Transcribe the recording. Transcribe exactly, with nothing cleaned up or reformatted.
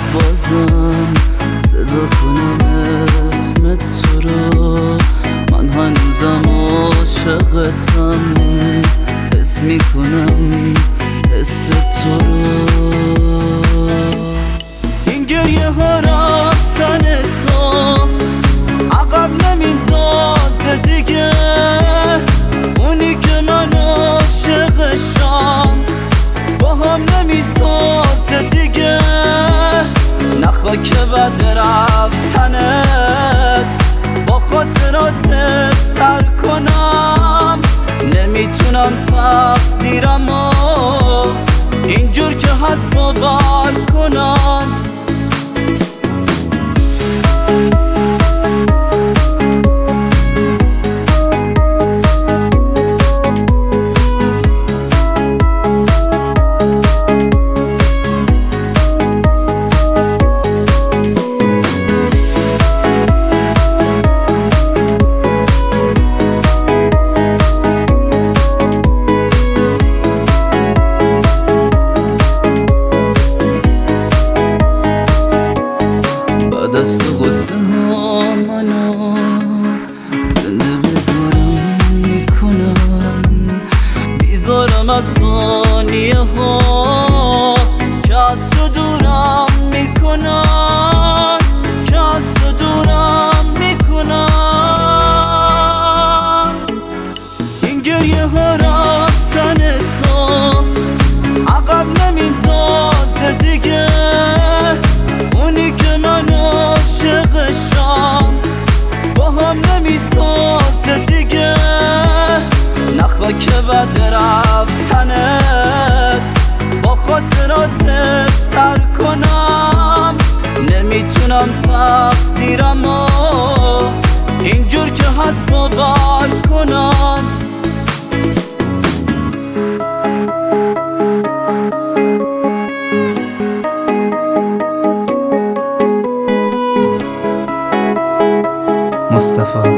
بازم صدا کنم اسم تو رو. من هنوزم عاشقتم، حس میکنم حس تو رو. این گریه ها رفتن تو عقب نمیندازه دیگه. اونی که من عاشقشم با هم نمیسازه دیگه. نخوا که بد رفتنت با خاطراتت سر کنم. نمیتونم تقدیرمو اینجور که هست باور کنم. دست و غصه ها منو زنده بگارم میکنن. بیزارم از ثانیه ها که از تو دورم میکنن، که از تو دورم میکنن. این گریه ها رفتن تو عقب نمیندازه دیگه. اونی که من عاشقشم با هم نمیسازه دیگه. نخوا که بد رفتنت با خاطراتت سر کنم. نمیتونم تقدیرمو اینجور که هست باور کنم. مصطفی